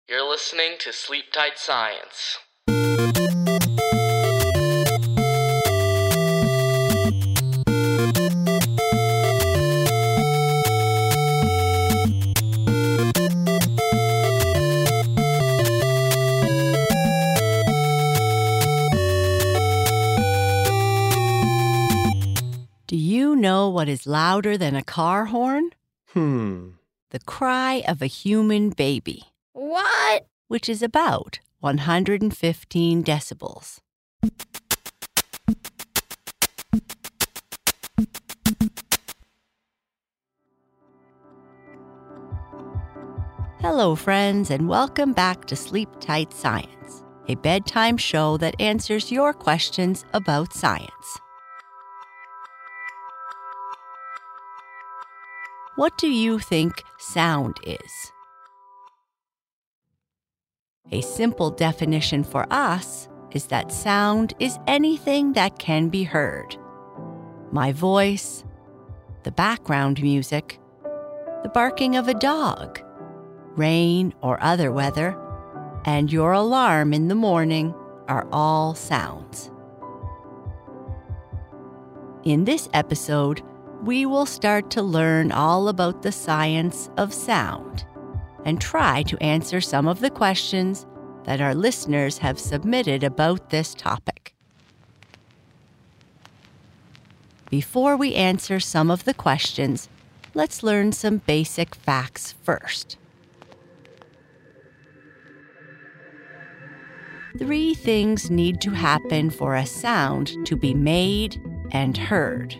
You're listening to Sleep Tight Science. Do you know what is louder than a car horn? The cry of a human baby. What? Which is about 115 decibels. Hello, friends, and welcome back to Sleep Tight Science, a bedtime show that answers your questions about science. What do you think sound is? A simple definition for us is that sound is anything that can be heard. My voice, the background music, the barking of a dog, rain or other weather, and your alarm in the morning are all sounds. In this episode, we will start to learn all about the science of sound and try to answer some of the questions that our listeners have submitted about this topic. Before we answer some of the questions, let's learn some basic facts first. 3 things need to happen for a sound to be made and heard.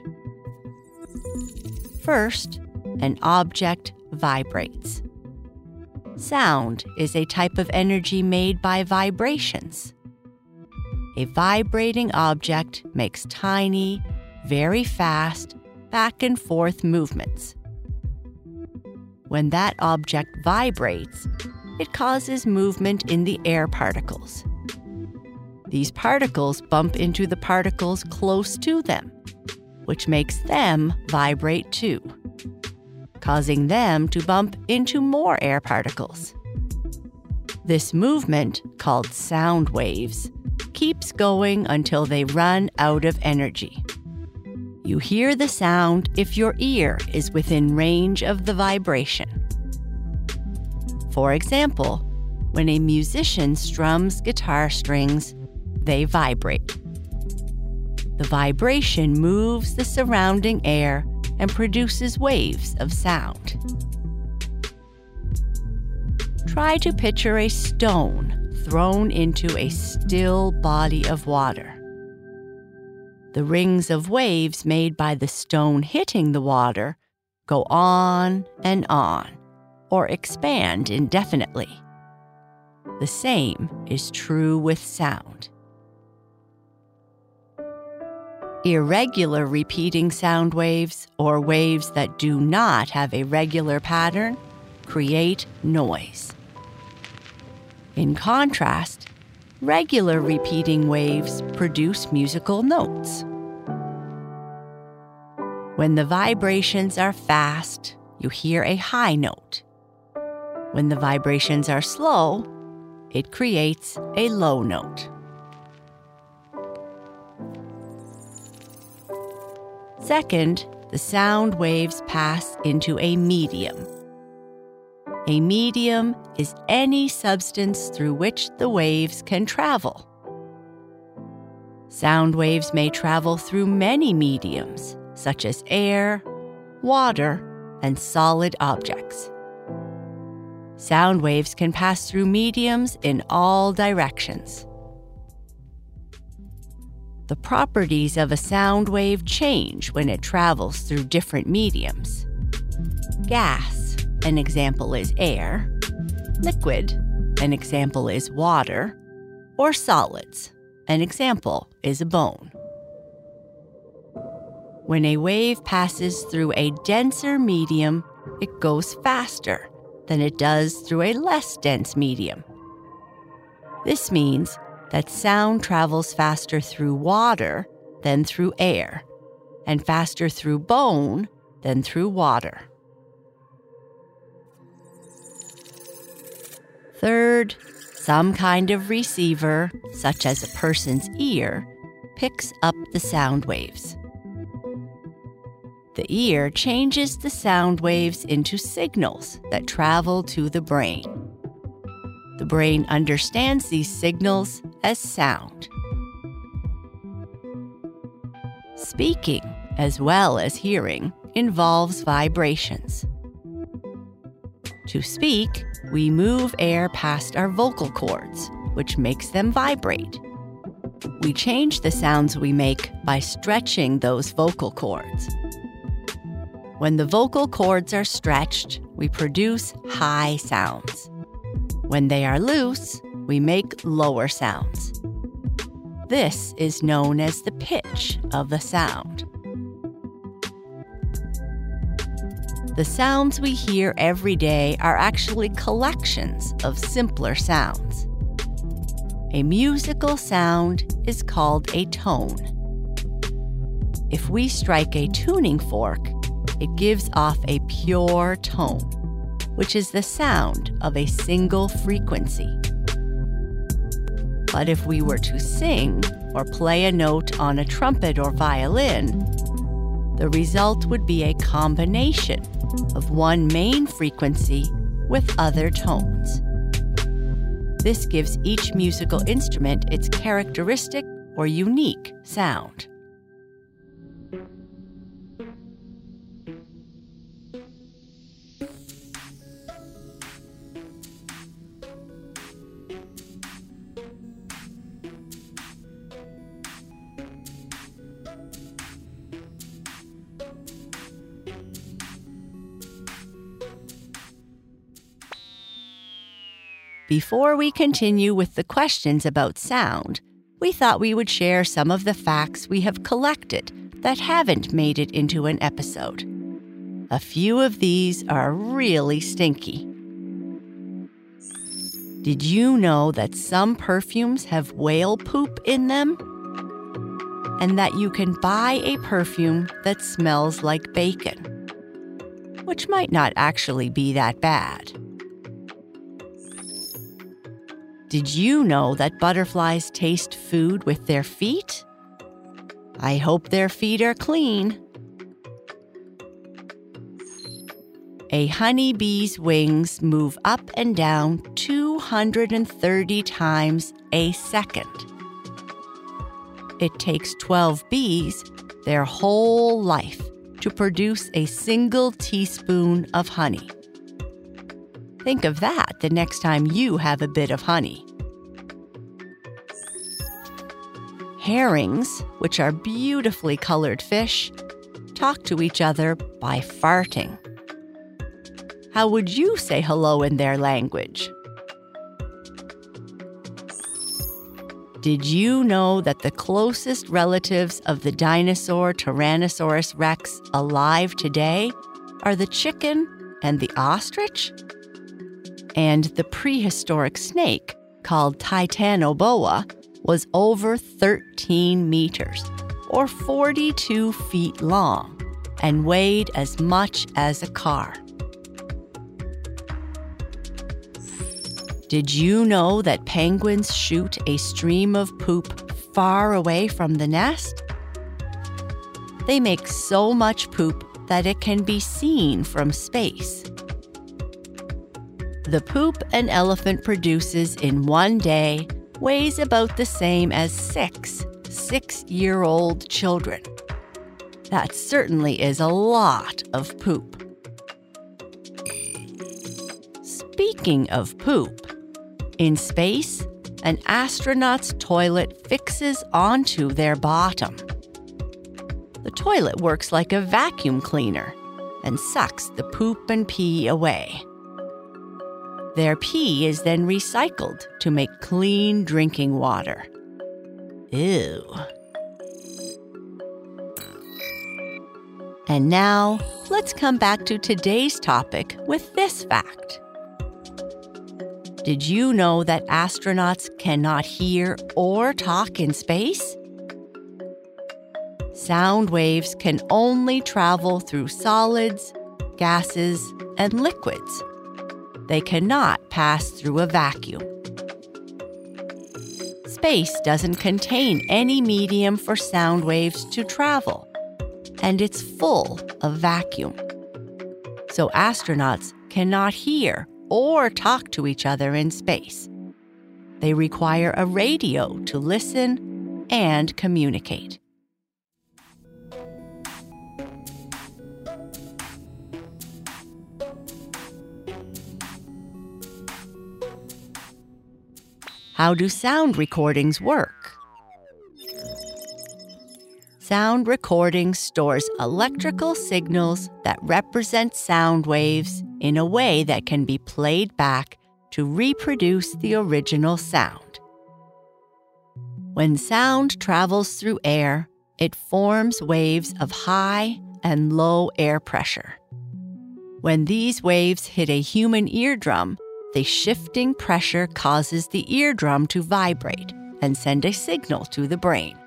First, an object vibrates. Sound is a type of energy made by vibrations. A vibrating object makes tiny, very fast, back and forth movements. When that object vibrates, it causes movement in the air particles. These particles bump into the particles close to them, which makes them vibrate too, causing them to bump into more air particles. This movement, called sound waves, keeps going until they run out of energy. You hear the sound if your ear is within range of the vibration. For example, when a musician strums guitar strings, they vibrate. The vibration moves the surrounding air and produces waves of sound. Try to picture a stone thrown into a still body of water. The rings of waves made by the stone hitting the water go on, or expand indefinitely. The same is true with sound. Irregular repeating sound waves, or waves that do not have a regular pattern, create noise. In contrast, regular repeating waves produce musical notes. When the vibrations are fast, you hear a high note. When the vibrations are slow, it creates a low note. Second, the sound waves pass into a medium. A medium is any substance through which the waves can travel. Sound waves may travel through many mediums, such as air, water, and solid objects. Sound waves can pass through mediums in all directions. The properties of a sound wave change when it travels through different mediums. Gas, an example is air. Liquid, an example is water. Or solids, an example is a bone. When a wave passes through a denser medium, it goes faster than it does through a less dense medium. This means that sound travels faster through water than through air, and faster through bone than through water. Third, some kind of receiver, such as a person's ear, picks up the sound waves. The ear changes the sound waves into signals that travel to the brain. The brain understands these signals as sound. Speaking, as well as hearing, involves vibrations. To speak, we move air past our vocal cords, which makes them vibrate. We change the sounds we make by stretching those vocal cords. When the vocal cords are stretched, we produce high sounds. When they are loose, we make lower sounds. This is known as the pitch of the sound. The sounds we hear every day are actually collections of simpler sounds. A musical sound is called a tone. If we strike a tuning fork, it gives off a pure tone, which is the sound of a single frequency. But if we were to sing or play a note on a trumpet or violin, the result would be a combination of one main frequency with other tones. This gives each musical instrument its characteristic or unique sound. Before we continue with the questions about sound, we thought we would share some of the facts we have collected that haven't made it into an episode. A few of these are really stinky. Did you know that some perfumes have whale poop in them? And that you can buy a perfume that smells like bacon, which might not actually be that bad. Did you know that butterflies taste food with their feet? I hope their feet are clean. A honeybee's wings move up and down 230 times a second. It takes 12 bees their whole life to produce a single teaspoon of honey. Think of that the next time you have a bit of honey. Herrings, which are beautifully colored fish, talk to each other by farting. How would you say hello in their language? Did you know that the closest relatives of the dinosaur Tyrannosaurus rex alive today are the chicken and the ostrich? And the prehistoric snake, called Titanoboa, was over 13 meters, or 42 feet long, and weighed as much as a car. Did you know that penguins shoot a stream of poop far away from the nest? They make so much poop that it can be seen from space. The poop an elephant produces in one day weighs about the same as 6 6-year-old children. That certainly is a lot of poop. Speaking of poop, in space, an astronaut's toilet fixes onto their bottom. The toilet works like a vacuum cleaner and sucks the poop and pee away. Their pee is then recycled to make clean drinking water. Ew. And now, let's come back to today's topic with this fact. Did you know that astronauts cannot hear or talk in space? Sound waves can only travel through solids, gases, and liquids. they cannot pass through a vacuum. Space doesn't contain any medium for sound waves to travel, and it's full of vacuum. So astronauts cannot hear or talk to each other in space. They require a radio to listen and communicate. How do sound recordings work? Sound recording stores electrical signals that represent sound waves in a way that can be played back to reproduce the original sound. When sound travels through air, it forms waves of high and low air pressure. When these waves hit a human eardrum, the shifting pressure causes the eardrum to vibrate and send a signal to the brain.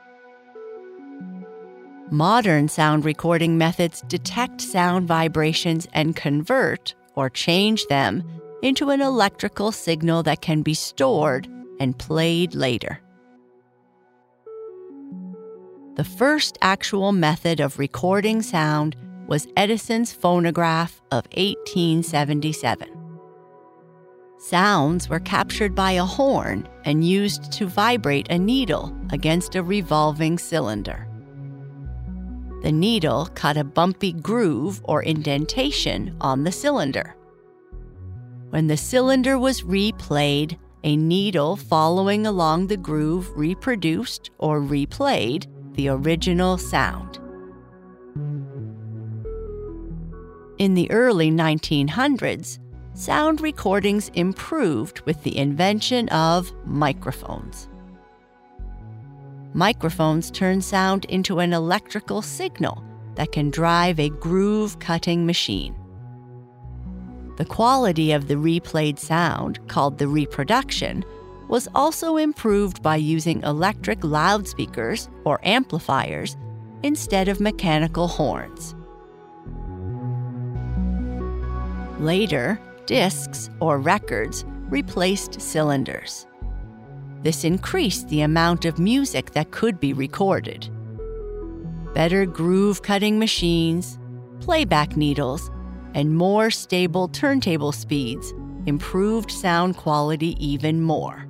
Modern sound recording methods detect sound vibrations and convert or change them into an electrical signal that can be stored and played later. The first actual method of recording sound was Edison's phonograph of 1877. Sounds were captured by a horn and used to vibrate a needle against a revolving cylinder. The needle cut a bumpy groove or indentation on the cylinder. When the cylinder was replayed, a needle following along the groove reproduced or replayed the original sound. In the early 1900s, sound recordings improved with the invention of microphones. Microphones turn sound into an electrical signal that can drive a groove-cutting machine. The quality of the replayed sound, called the reproduction, was also improved by using electric loudspeakers or amplifiers instead of mechanical horns. Later, discs or records replaced cylinders. This increased the amount of music that could be recorded. Better groove-cutting machines, playback needles, and more stable turntable speeds improved sound quality even more.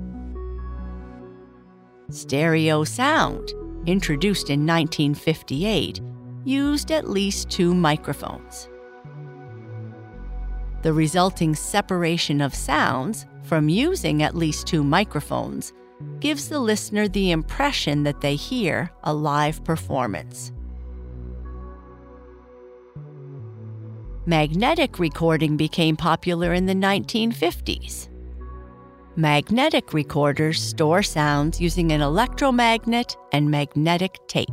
Stereo sound, introduced in 1958, used at least 2 microphones. The resulting separation of sounds from using at least 2 microphones gives the listener the impression that they hear a live performance. Magnetic recording became popular in the 1950s. Magnetic recorders store sounds using an electromagnet and magnetic tape.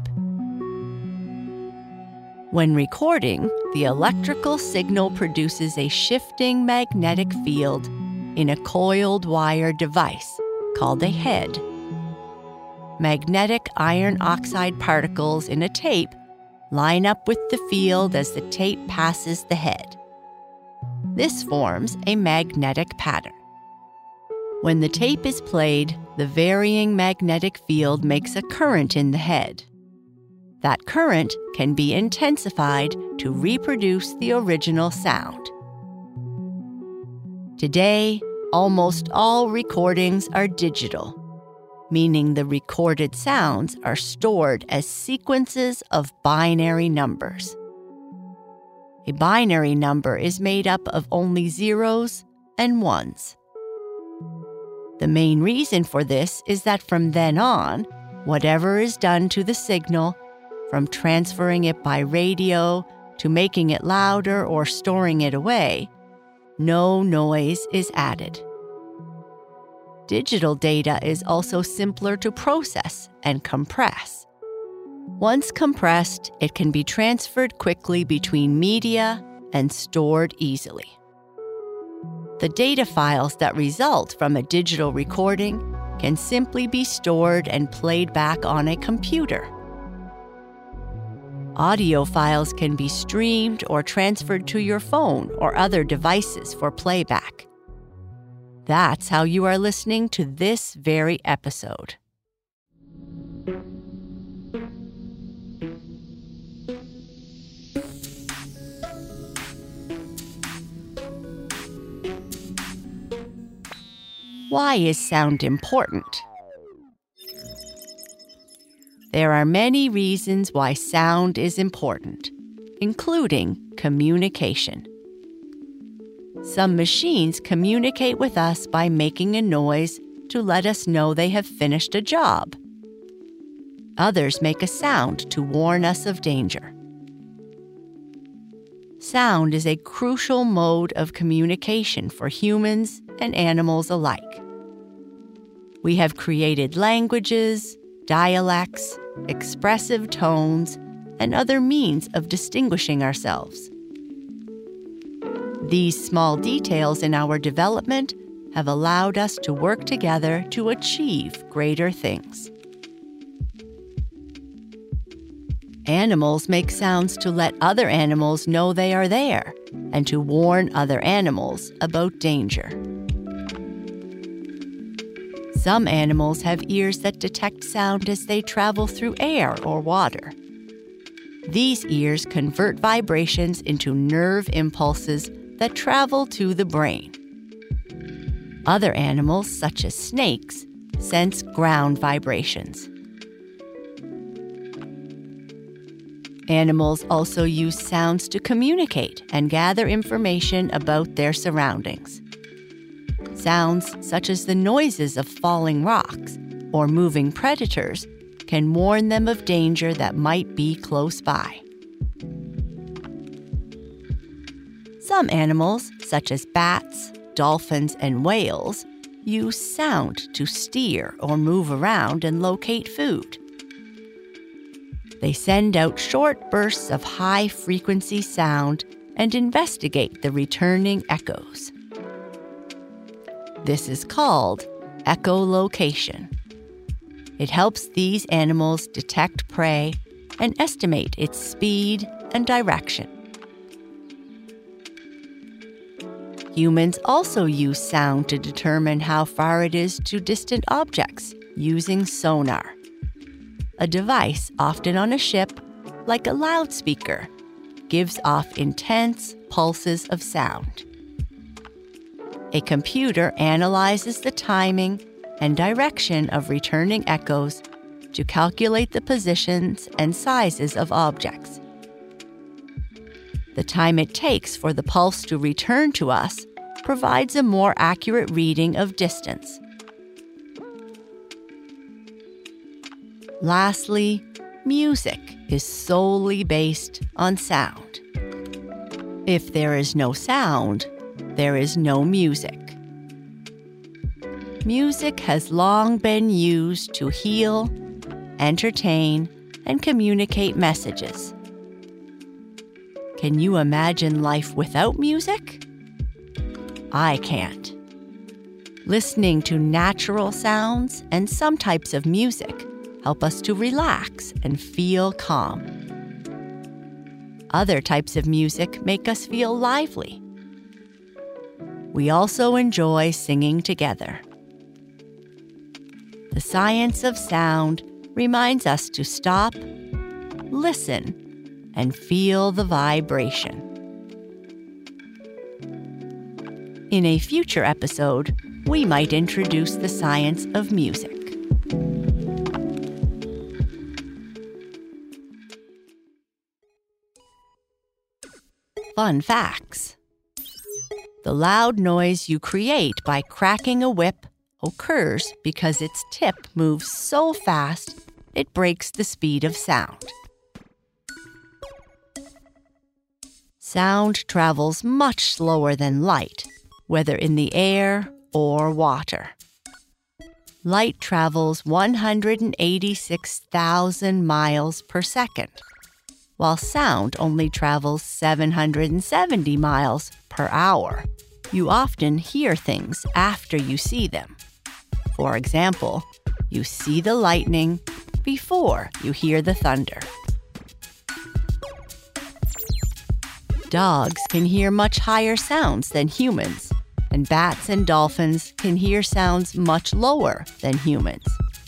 When recording, the electrical signal produces a shifting magnetic field in a coiled wire device called a head. Magnetic iron oxide particles in a tape line up with the field as the tape passes the head. This forms a magnetic pattern. When the tape is played, the varying magnetic field makes a current in the head. That current can be intensified to reproduce the original sound. Today, almost all recordings are digital, meaning the recorded sounds are stored as sequences of binary numbers. A binary number is made up of only zeros and ones. The main reason for this is that from then on, whatever is done to the signal, from transferring it by radio to making it louder or storing it away, no noise is added. Digital data is also simpler to process and compress. Once compressed, it can be transferred quickly between media and stored easily. The data files that result from a digital recording can simply be stored and played back on a computer. Audio files can be streamed or transferred to your phone or other devices for playback. That's how you are listening to this very episode. Why is sound important? There are many reasons why sound is important, including communication. Some machines communicate with us by making a noise to let us know they have finished a job. Others make a sound to warn us of danger. Sound is a crucial mode of communication for humans and animals alike. We have created languages, dialects, expressive tones, and other means of distinguishing ourselves. These small details in our development have allowed us to work together to achieve greater things. Animals make sounds to let other animals know they are there and to warn other animals about danger. Some animals have ears that detect sound as they travel through air or water. These ears convert vibrations into nerve impulses that travel to the brain. Other animals, such as snakes, sense ground vibrations. Animals also use sounds to communicate and gather information about their surroundings. Sounds such as the noises of falling rocks or moving predators can warn them of danger that might be close by. Some animals, such as bats, dolphins, and whales, use sound to steer or move around and locate food. They send out short bursts of high-frequency sound and investigate the returning echoes. This is called echolocation. It helps these animals detect prey and estimate its speed and direction. Humans also use sound to determine how far it is to distant objects using sonar. A device often on a ship, like a loudspeaker, gives off intense pulses of sound. A computer analyzes the timing and direction of returning echoes to calculate the positions and sizes of objects. The time it takes for the pulse to return to us provides a more accurate reading of distance. Lastly, music is solely based on sound. If there is no sound, there is no music. Music has long been used to heal, entertain, and communicate messages. Can you imagine life without music? I can't. Listening to natural sounds and some types of music help us to relax and feel calm. Other types of music make us feel lively. We also enjoy singing together. The science of sound reminds us to stop, listen, and feel the vibration. In a future episode, we might introduce the science of music. Fun facts. The loud noise you create by cracking a whip occurs because its tip moves so fast it breaks the speed of sound. Sound travels much slower than light, whether in the air or water. Light travels 186,000 miles per second, while sound only travels 770 miles per hour. You often hear things after you see them. For example, you see the lightning before you hear the thunder. Dogs can hear much higher sounds than humans, and bats and dolphins can hear sounds much lower than humans.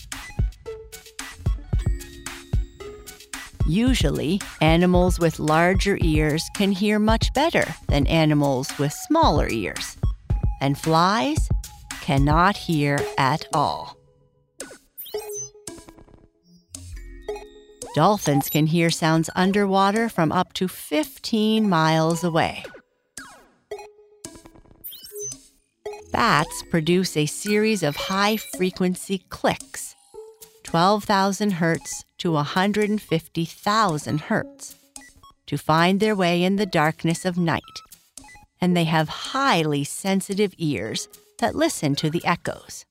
Usually, animals with larger ears can hear much better than animals with smaller ears, and flies cannot hear at all. Dolphins can hear sounds underwater from up to 15 miles away. Bats produce a series of high-frequency clicks, 12,000 hertz to 150,000 hertz, to find their way in the darkness of night, and they have highly sensitive ears that listen to the echoes.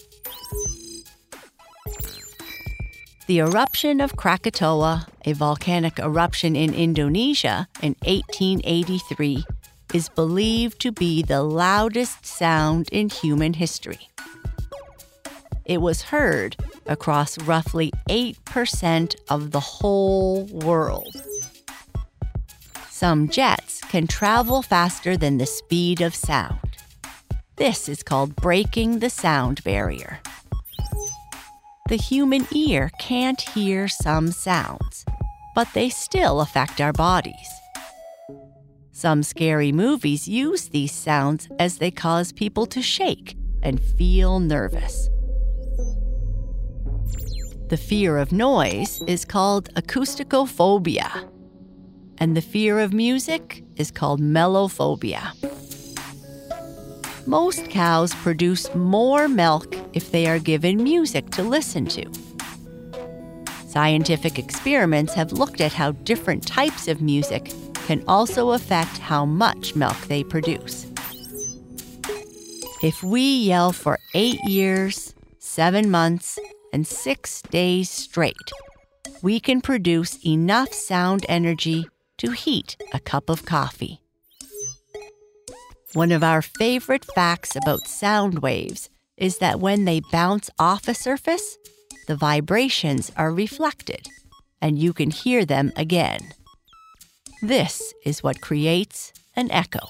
The eruption of Krakatoa, a volcanic eruption in Indonesia in 1883, is believed to be the loudest sound in human history. It was heard across roughly 8% of the whole world. Some jets can travel faster than the speed of sound. This is called breaking the sound barrier. The human ear can't hear some sounds, but they still affect our bodies. Some scary movies use these sounds as they cause people to shake and feel nervous. The fear of noise is called acousticophobia, and the fear of music is called mellophobia. Most cows produce more milk if they are given music to listen to. Scientific experiments have looked at how different types of music can also affect how much milk they produce. If we yell for 8 years, 7 months, and 6 days straight, we can produce enough sound energy to heat a cup of coffee. One of our favorite facts about sound waves is that when they bounce off a surface, the vibrations are reflected, and you can hear them again. This is what creates an echo.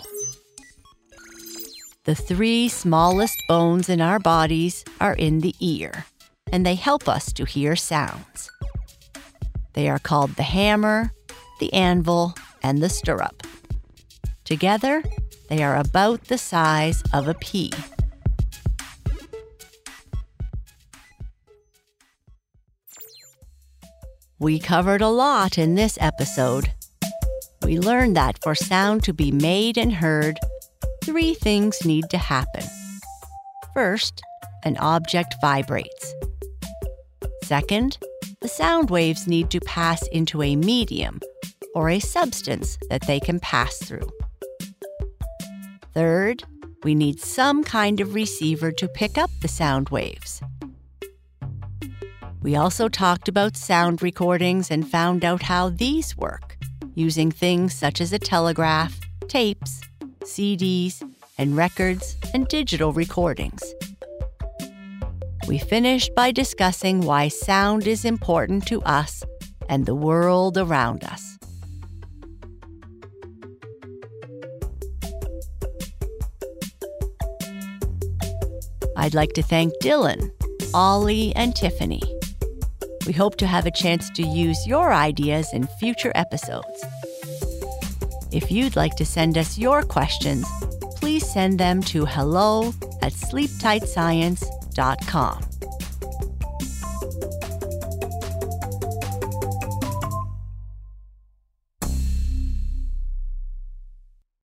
The 3 smallest bones in our bodies are in the ear, and they help us to hear sounds. They are called the hammer, the anvil, and the stirrup. Together, they are about the size of a pea. We covered a lot in this episode. We learned that for sound to be made and heard, 3 things need to happen. First, an object vibrates. Second, the sound waves need to pass into a medium or a substance that they can pass through. Third, we need some kind of receiver to pick up the sound waves. We also talked about sound recordings and found out how these work, using things such as a telegraph, tapes, CDs, and records and digital recordings. We finished by discussing why sound is important to us and the world around us. I'd like to thank Dylan, Ollie, and Tiffany. We hope to have a chance to use your ideas in future episodes. If you'd like to send us your questions, please send them to hello@sleeptightscience.com.